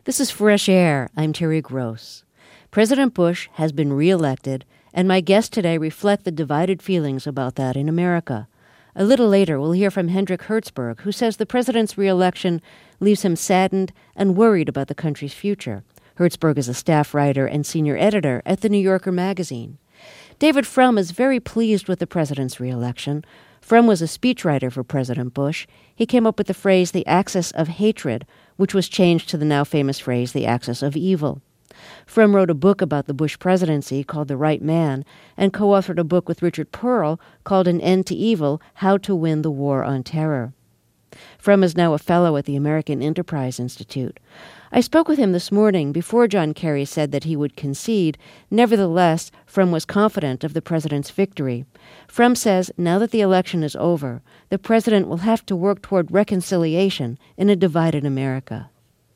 This is Fresh Air. I'm Terry Gross. President Bush has been reelected, and my guests today reflect the divided feelings about that in America. A little later, we'll hear from Hendrik Hertzberg, who says the president's reelection leaves him saddened and worried about the country's future. Hertzberg is a staff writer and senior editor at The New Yorker magazine. David Frum is very pleased with the president's reelection. Frum was a speechwriter for President Bush. He came up with the phrase, the axis of hatred, which was changed to the now famous phrase, the axis of evil. Frum wrote a book about the Bush presidency called The Right Man, and co-authored a book with Richard Pearl called An End to Evil, How to Win the War on Terror. Frum is now a fellow at the American Enterprise Institute. I spoke with him this morning before John Kerry said that he would concede. Nevertheless, Frum was confident of the president's victory. Frum says now that the election is over, the president will have to work toward reconciliation in a divided America.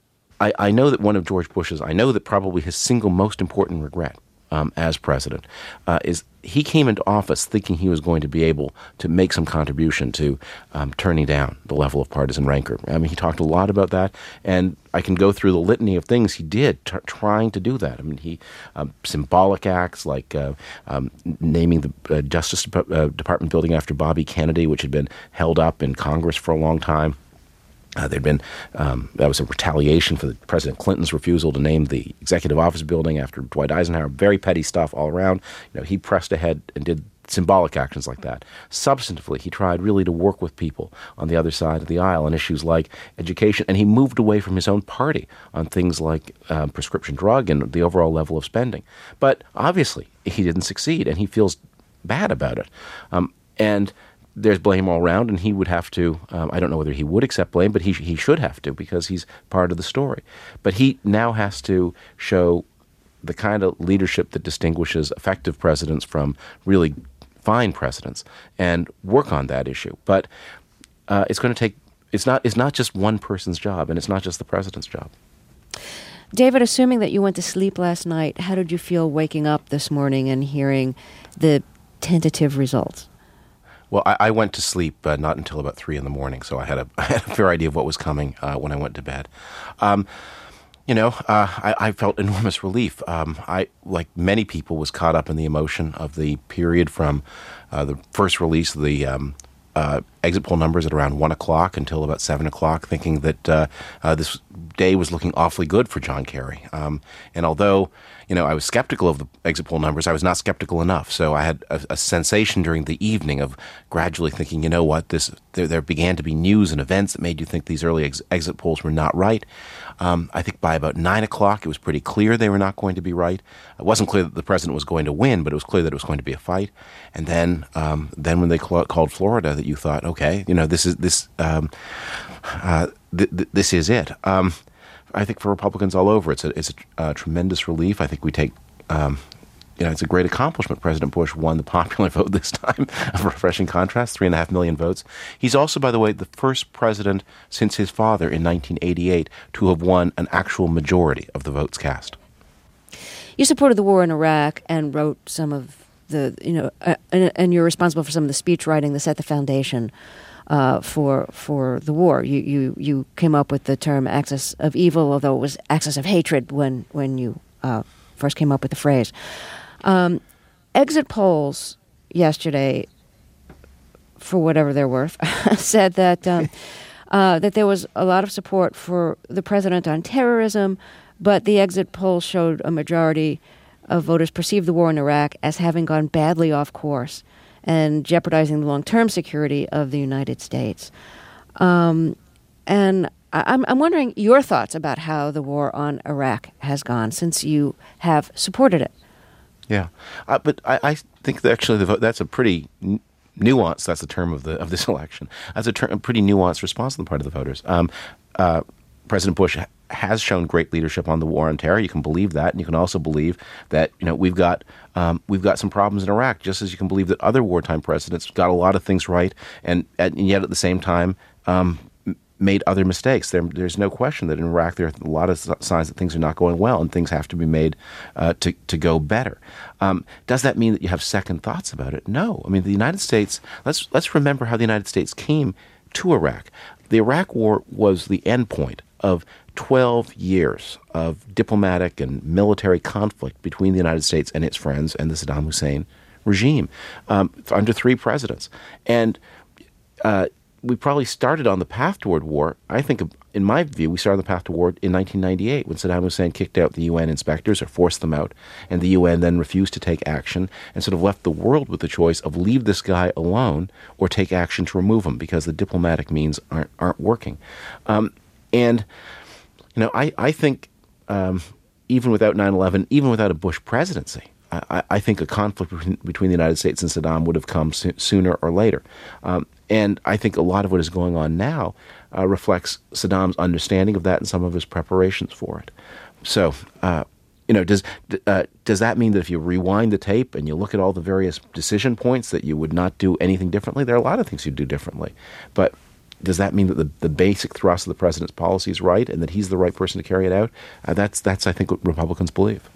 I know that one of George Bush's, I know that probably his single most important regret as president is he came into office thinking he was going to be able to make some contribution to turning down the level of partisan rancor. I mean, he talked a lot about that, and I can go through the litany of things he did trying to do that. I mean, he symbolic acts like naming the Justice Department building after Bobby Kennedy, which had been held up in Congress for a long time. There'd been that was a retaliation for President Clinton's refusal to name the Executive Office Building after Dwight Eisenhower. Very petty stuff all around. You know, he pressed ahead and did symbolic actions like that. Substantively, he tried really to work with people on the other side of the aisle on issues like education, and he moved away from his own party on things like prescription drug and the overall level of spending. But obviously, he didn't succeed, and he feels bad about it. And there's blame all around, and he would have to, I don't know whether he would accept blame, but he should have to because he's part of the story. But he now has to show the kind of leadership that distinguishes effective presidents from really fine presidents and work on that issue. But it's going to take, it's not just one person's job, and it's not just the president's job. David, assuming that you went to sleep last night, how did you feel waking up this morning and hearing the tentative results? Well, I went to sleep not until about 3 a.m, so I had a fair idea of what was coming when I went to bed. I felt enormous relief. I, like many people, was caught up in the emotion of the period from the first release of the exit poll numbers at around 1 o'clock until about 7 o'clock, thinking that this day was looking awfully good for John Kerry. And although, I was skeptical of the exit poll numbers, I was not skeptical enough. So I had a sensation during the evening of gradually thinking, you know what, there began to be news and events that made you think these early exit polls were not right. I think by about 9 o'clock, it was pretty clear they were not going to be right. It wasn't clear that the president was going to win, but it was clear that it was going to be a fight. And then when they called Florida, that you thought, okay, this is it. I think for Republicans all over, it's a tremendous relief. I think we take, it's a great accomplishment. President Bush won the popular vote this time, a refreshing contrast, 3.5 million votes. He's also, by the way, the first president since his father in 1988 to have won an actual majority of the votes cast. You supported the war in Iraq and wrote some of and you're responsible for some of the speech writing that set the foundation for the war. You came up with the term axis of evil, although it was axis of hatred when you first came up with the phrase. Exit polls yesterday, for whatever they're worth, said that that there was a lot of support for the president on terrorism, but the exit polls showed a majority of voters perceived the war in Iraq as having gone badly off course and jeopardizing the long-term security of the United States. And I'm wondering your thoughts about how the war on Iraq has gone since you have supported it. Yeah, but I think that actually that's a pretty nuanced. That's the term of this election. That's a pretty nuanced response on the part of the voters. President Bush has shown great leadership on the war on terror. You can believe that, and you can also believe that we've got some problems in Iraq, just as you can believe that other wartime presidents got a lot of things right, and yet at the same time made other mistakes. There's no question that in Iraq there are a lot of signs that things are not going well, and things have to be made to go better. Does that mean that you have second thoughts about it? No. I mean, the United States. Let's remember how the United States came to Iraq. The Iraq War was the end point of 12 years of diplomatic and military conflict between the United States and its friends and the Saddam Hussein regime under 3 presidents. And we probably started on the path toward war. I think, in my view, we started on the path to war in 1998 when Saddam Hussein kicked out the UN inspectors or forced them out, and the UN then refused to take action and sort of left the world with the choice of leave this guy alone or take action to remove him because the diplomatic means aren't working. And I think even without 9/11, even without a Bush presidency, I think a conflict between the United States and Saddam would have come sooner or later. And I think a lot of what is going on now reflects Saddam's understanding of that and some of his preparations for it. So, does that mean that if you rewind the tape and you look at all the various decision points that you would not do anything differently? There are a lot of things you'd do differently. But does that mean that the basic thrust of the president's policy is right and that he's the right person to carry it out? That's I think, what Republicans believe.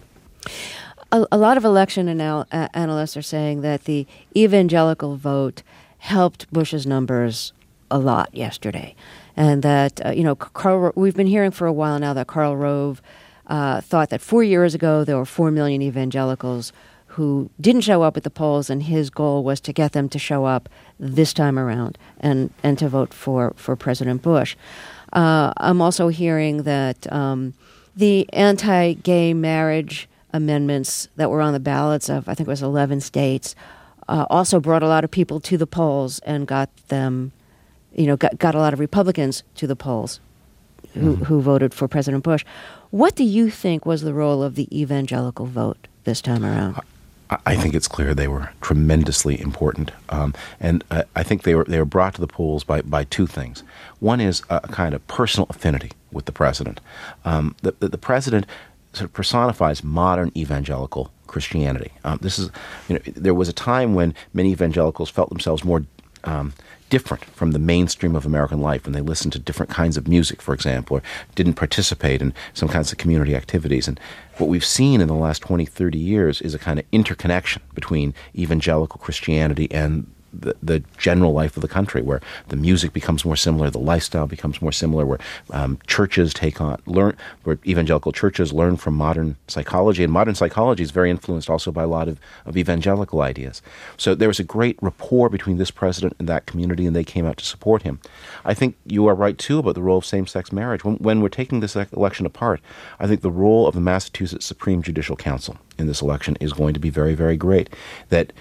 A lot of election analysts are saying that the evangelical vote helped Bush's numbers a lot yesterday. And that, we've been hearing for a while now that Karl Rove thought that 4 years ago there were 4 million evangelicals who didn't show up at the polls, and his goal was to get them to show up this time around and to vote for President Bush. I'm also hearing that the anti-gay marriage amendments that were on the ballots of, I think it was 11 states, also brought a lot of people to the polls and got them, got a lot of Republicans to the polls who voted for President Bush. What do you think was the role of the evangelical vote this time around? I think it's clear they were tremendously important, and I think they were brought to the polls by 2 things. One is a kind of personal affinity with the president. The president sort of personifies modern evangelical Christianity. There was a time when many evangelicals felt themselves more different from the mainstream of American life when they listened to different kinds of music, for example, or didn't participate in some kinds of community activities. And what we've seen in the last 20, 30 years is a kind of interconnection between evangelical Christianity and the general life of the country, where the music becomes more similar, the lifestyle becomes more similar, where churches where evangelical churches learn from modern psychology, and modern psychology is very influenced also by a lot of evangelical ideas. So there was a great rapport between this president and that community, and they came out to support him. I think you are right, too, about the role of same-sex marriage. When we're taking this election apart, I think the role of the Massachusetts Supreme Judicial Council in this election is going to be very, very great. That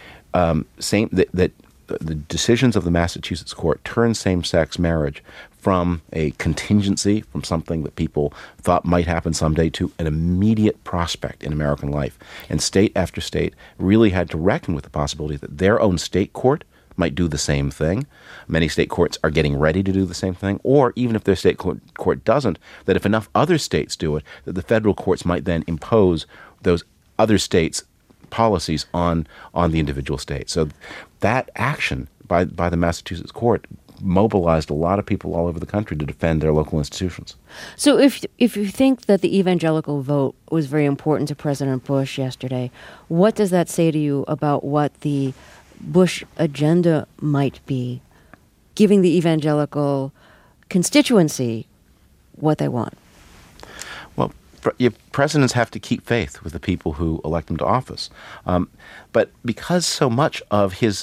the decisions of the Massachusetts court turn same-sex marriage from a contingency, from something that people thought might happen someday, to an immediate prospect in American life. And state after state really had to reckon with the possibility that their own state court might do the same thing. Many state courts are getting ready to do the same thing. Or even if their state court doesn't, that if enough other states do it, that the federal courts might then impose those other states' policies on the individual state. So that action by the Massachusetts court mobilized a lot of people all over the country to defend their local institutions. So if you think that the evangelical vote was very important to President Bush yesterday, what does that say to you about what the Bush agenda might be, giving the evangelical constituency what they want? Well, presidents have to keep faith with the people who elect them to office, but because so much of his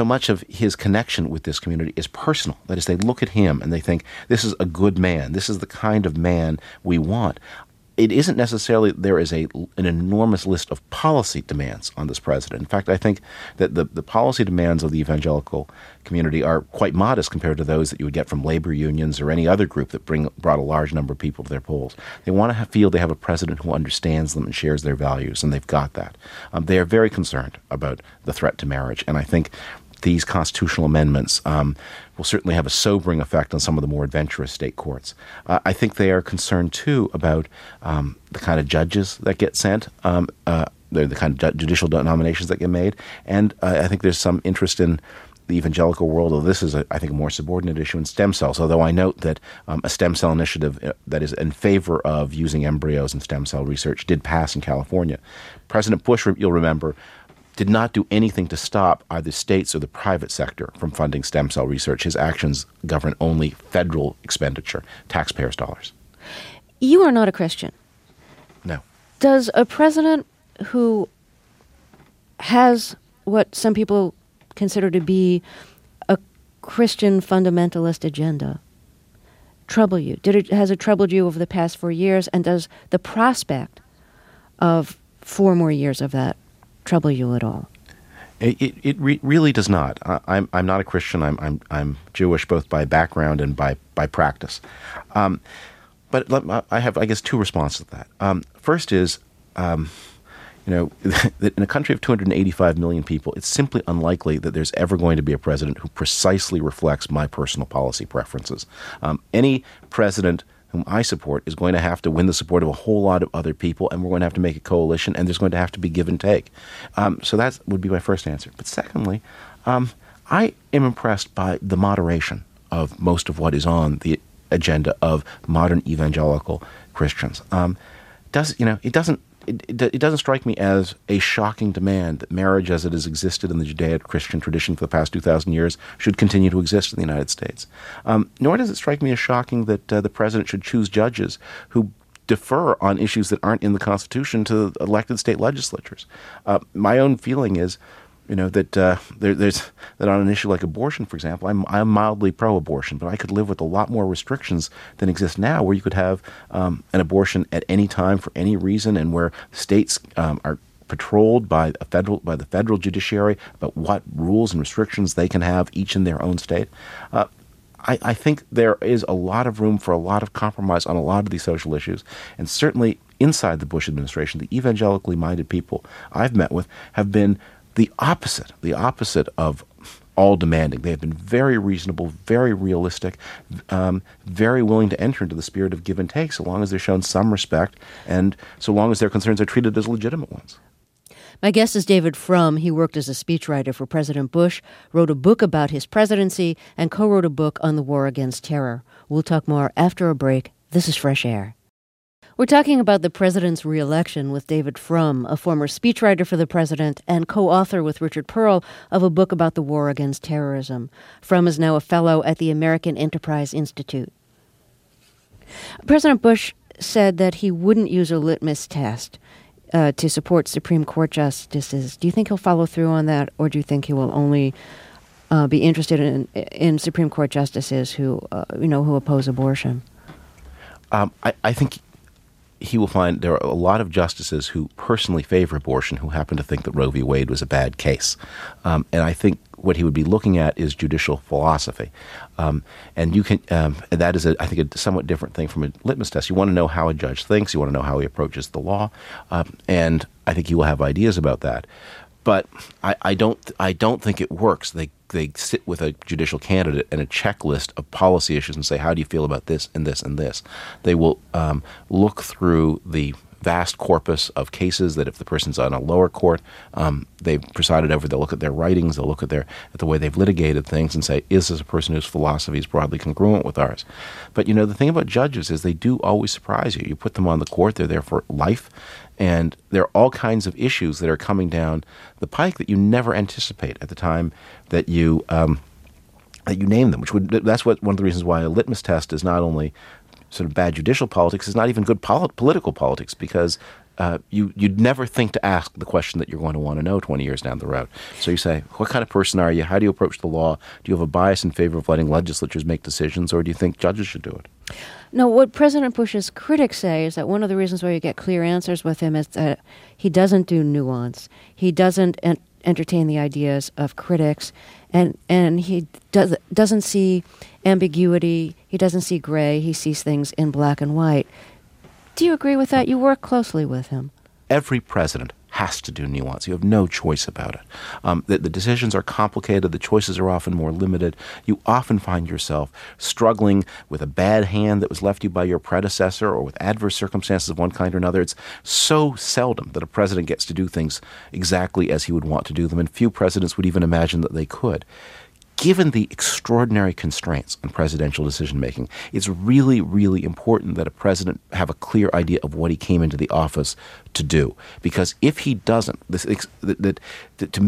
connection with this community is personal, that is, they look at him and they think, this is a good man, this is the kind of man we want. It isn't necessarily there is an enormous list of policy demands on this president. In fact, I think that the policy demands of the evangelical community are quite modest compared to those that you would get from labor unions or any other group that brought a large number of people to their polls. They want to feel they have a president who understands them and shares their values, and they've got that. They are very concerned about the threat to marriage, and I think these constitutional amendments will certainly have a sobering effect on some of the more adventurous state courts. I think they are concerned, too, about the kind of judges that get sent, the kind of judicial nominations that get made. And I think there's some interest in the evangelical world, although this is, I think, a more subordinate issue in stem cells, although I note that a stem cell initiative that is in favor of using embryos in stem cell research did pass in California. President Bush, you'll remember, did not do anything to stop either states or the private sector from funding stem cell research. His actions govern only federal expenditure, taxpayers' dollars. You are not a Christian. No. Does a president who has what some people consider to be a Christian fundamentalist agenda trouble you? Has it troubled you over the past 4 years? And does the prospect of 4 more years of that trouble you at all? It really does not. I'm not a Christian. I'm Jewish both by background and by practice. But I have, I guess, 2 responses to that. First is, that in a country of 285 million people, it's simply unlikely that there's ever going to be a president who precisely reflects my personal policy preferences. Any president whom I support is going to have to win the support of a whole lot of other people, and we're going to have to make a coalition, and there's going to have to be give and take. So that would be my first answer. But secondly, I am impressed by the moderation of most of what is on the agenda of modern evangelical Christians. It doesn't strike me as a shocking demand that marriage as it has existed in the Judeo-Christian tradition for the past 2,000 years should continue to exist in the United States. Nor does it strike me as shocking that the president should choose judges who defer on issues that aren't in the Constitution to elected state legislatures. My own feeling is, that there's that on an issue like abortion, for example, I'm mildly pro-abortion, but I could live with a lot more restrictions than exist now, where you could have an abortion at any time for any reason, and where states are patrolled by the federal judiciary about what rules and restrictions they can have each in their own state. I think there is a lot of room for a lot of compromise on a lot of these social issues, and certainly inside the Bush administration, the evangelically minded people I've met with have been the opposite of all demanding. They have been very reasonable, very realistic, very willing to enter into the spirit of give and take, so long as they're shown some respect and so long as their concerns are treated as legitimate ones. My guest is David Frum. He worked as a speechwriter for President Bush, wrote a book about his presidency, and co-wrote a book on the war against terror. We'll talk more after a break. This is Fresh Air. We're talking about the president's re-election with David Frum, a former speechwriter for the president and co-author with Richard Pearl of a book about the war against terrorism. Frum is now a fellow at the American Enterprise Institute. President Bush said that he wouldn't use a litmus test to support Supreme Court justices. Do you think he'll follow through on that, or do you think he will only be interested in Supreme Court justices who oppose abortion? I think he will find there are a lot of justices who personally favor abortion who happen to think that Roe v. Wade was a bad case. And I think what he would be looking at is judicial philosophy. And you can that is, I think, a somewhat different thing from a litmus test. You want to know how a judge thinks. You want to know how he approaches the law. And I think he will have ideas about that. But I don't think it works. They sit with a judicial candidate and a checklist of policy issues and say, how do you feel about this and this and this? They will look through the vast corpus of cases that if the person's on a lower court, they've presided over, they'll look at their writings, they'll look at the way they've litigated things and say, is this a person whose philosophy is broadly congruent with ours? But, the thing about judges is they do always surprise you. You put them on the court, they're there for life, and there are all kinds of issues that are coming down the pike that you never anticipate at the time that you name them. That's one of the reasons why a litmus test is not only sort of bad judicial politics, it's not even good political politics, because you'd never think to ask the question that you're going to want to know 20 years down the road. So you say, what kind of person are you? How do you approach the law? Do you have a bias in favor of letting legislatures make decisions, or do you think judges should do it? No, what President Bush's critics say is that one of the reasons why you get clear answers with him is that he doesn't do nuance. He doesn't entertain the ideas of critics, and he doesn't see ambiguity. He doesn't see gray. He sees things in black and white. Do you agree with that? You work closely with him. Every president has to do nuance. You have no choice about it. The decisions are complicated. The choices are often more limited. You often find yourself struggling with a bad hand that was left you by your predecessor, or with adverse circumstances of one kind or another. It's so seldom that a president gets to do things exactly as he would want to do them, and few presidents would even imagine that they could. Given the extraordinary constraints on presidential decision-making, it's really, really important that a president have a clear idea of what he came into the office to do. Because if he doesn't, to make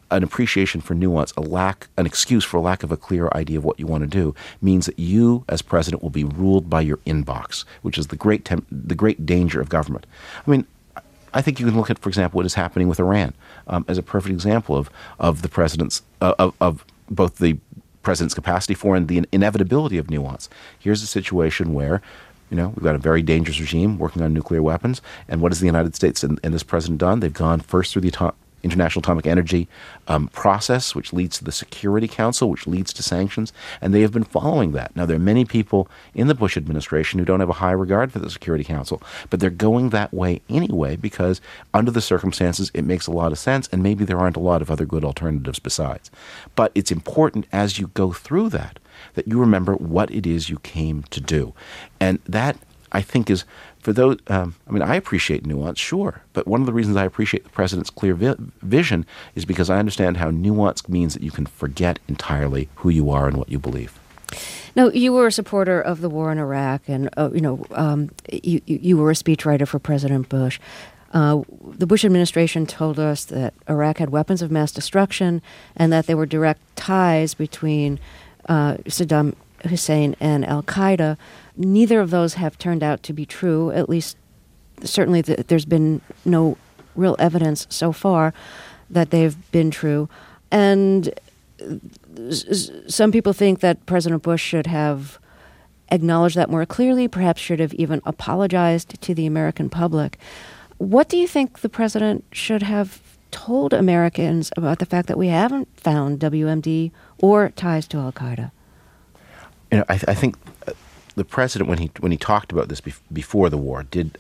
an appreciation for nuance, an excuse for a lack of a clear idea of what you want to do, means that you, as president, will be ruled by your inbox, which is the great danger of government. I mean, I think you can look at, for example, what is happening with Iran as a perfect example of the president's of both the president's capacity for and the inevitability of nuance. Here's a situation where, we've got a very dangerous regime working on nuclear weapons, and what has the United States and this president done? They've gone first through the International Atomic Energy process, which leads to the Security Council, which leads to sanctions, and they have been following that. Now, there are many people in the Bush administration who don't have a high regard for the Security Council, but they're going that way anyway because under the circumstances, it makes a lot of sense, and maybe there aren't a lot of other good alternatives besides. But it's important as you go through that you remember what it is you came to do. And that, I think, is for those, I appreciate nuance, sure, but one of the reasons I appreciate the president's clear vision is because I understand how nuance means that you can forget entirely who you are and what you believe. Now, you were a supporter of the war in Iraq, and you were a speechwriter for President Bush. The Bush administration told us that Iraq had weapons of mass destruction and that there were direct ties between Saddam Hussein and al-Qaeda. Neither of those have turned out to be true, at least certainly there's been no real evidence so far that they've been true. And some people think that President Bush should have acknowledged that more clearly, perhaps should have even apologized to the American public. What do you think the president should have told Americans about the fact that we haven't found WMD or ties to al-Qaeda? I think the president, when he talked about this before the war, did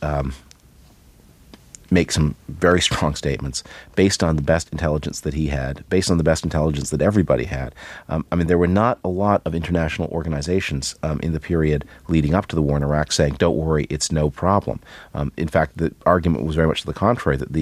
make some very strong statements based on the best intelligence that he had, based on the best intelligence that everybody had. There were not a lot of international organizations in the period leading up to the war in Iraq saying, "Don't worry, it's no problem." In fact, the argument was very much to the contrary, that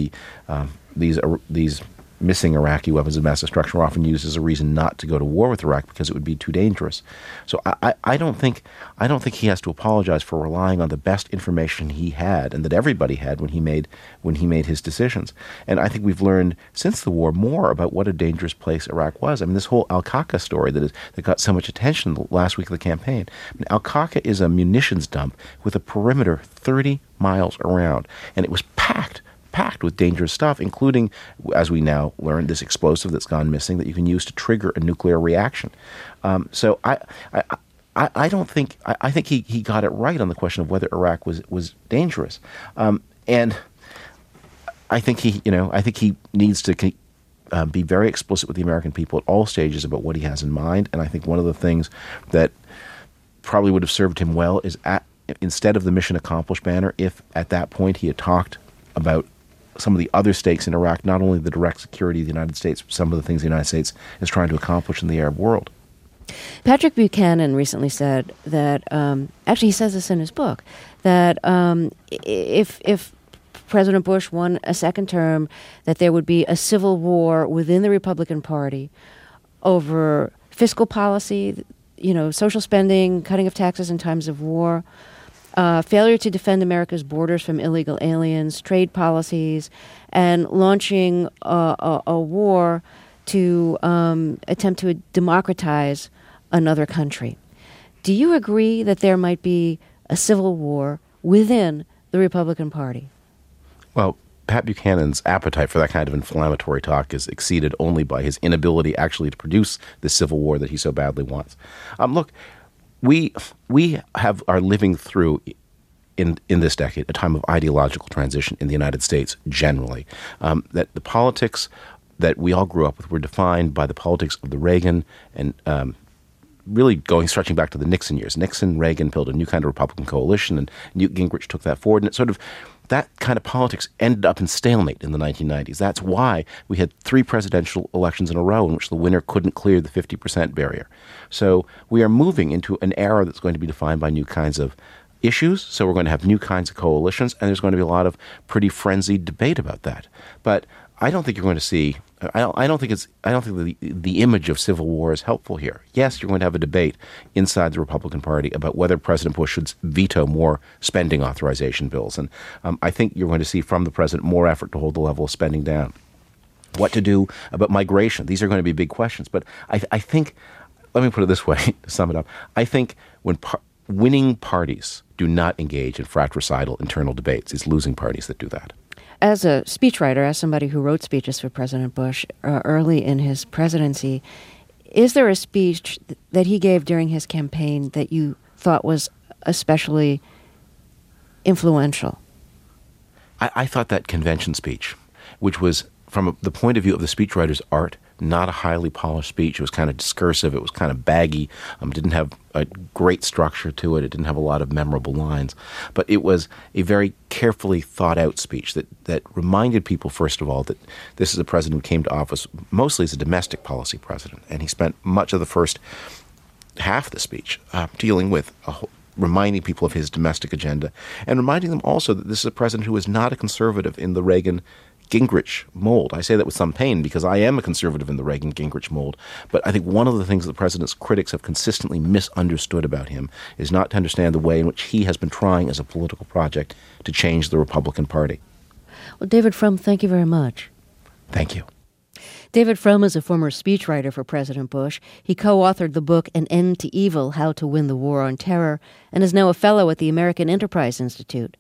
these missing Iraqi weapons of mass destruction were often used as a reason not to go to war with Iraq because it would be too dangerous. So I don't think he has to apologize for relying on the best information he had and that everybody had when he made his decisions. And I think we've learned since the war more about what a dangerous place Iraq was. This whole Al-Qaqa story that got so much attention the last week of the campaign. Al-Qaqa is a munitions dump with a perimeter 30 miles around, and it was packed with dangerous stuff, including, as we now learn, this explosive that's gone missing that you can use to trigger a nuclear reaction. So I don't think I think he got it right on the question of whether Iraq was dangerous, and I think he needs to be very explicit with the American people at all stages about what he has in mind. And I think one of the things that probably would have served him well is instead of the mission accomplished banner, if at that point he had talked about some of the other stakes in Iraq, not only the direct security of the United States, but some of the things the United States is trying to accomplish in the Arab world. Patrick Buchanan recently said that, actually he says this in his book, that if President Bush won a second term, that there would be a civil war within the Republican Party over fiscal policy, social spending, cutting of taxes in times of war, failure to defend America's borders from illegal aliens, trade policies, and launching a war to attempt to democratize another country. Do you agree that there might be a civil war within the Republican Party? Well, Pat Buchanan's appetite for that kind of inflammatory talk is exceeded only by his inability actually to produce the civil war that he so badly wants. Look, we are living through in this decade a time of ideological transition in the United States generally. That the politics that we all grew up with were defined by the politics of the Reagan and really stretching back to the Nixon years. Nixon, Reagan built a new kind of Republican coalition, and Newt Gingrich took that forward, and it sort of that kind of politics ended up in stalemate in the 1990s. That's why we had 3 presidential elections in a row in which the winner couldn't clear the 50% barrier. So we are moving into an era that's going to be defined by new kinds of issues. So we're going to have new kinds of coalitions, and there's going to be a lot of pretty frenzied debate about that. But I don't think you're going to see. I don't think the image of civil war is helpful here. Yes, you're going to have a debate inside the Republican Party about whether President Bush should veto more spending authorization bills, and I think you're going to see from the president more effort to hold the level of spending down. what to do about migration. These are going to be big questions. But I think, let me put it this way to sum it up. I think when winning parties do not engage in fratricidal internal debates, it's losing parties that do that. As a speechwriter, as somebody who wrote speeches for President Bush early in his presidency, is there a speech that he gave during his campaign that you thought was especially influential? I thought that convention speech, which was, from the point of view of the speechwriter's art, not a highly polished speech. It was kind of discursive. It was kind of baggy. Didn't have a great structure to it. It didn't have a lot of memorable lines. But it was a very carefully thought out speech that reminded people, first of all, that this is a president who came to office mostly as a domestic policy president. And he spent much of the first half of the speech dealing with reminding people of his domestic agenda and reminding them also that this is a president who is not a conservative in the Reagan-Gingrich mold. I say that with some pain because I am a conservative in the Reagan-Gingrich mold. But I think one of the things that the president's critics have consistently misunderstood about him is not to understand the way in which he has been trying as a political project to change the Republican Party. Well, David Frum, thank you very much. Thank you. David Frum is a former speechwriter for President Bush. He co-authored the book An End to Evil, How to Win the War on Terror, and is now a fellow at the American Enterprise Institute.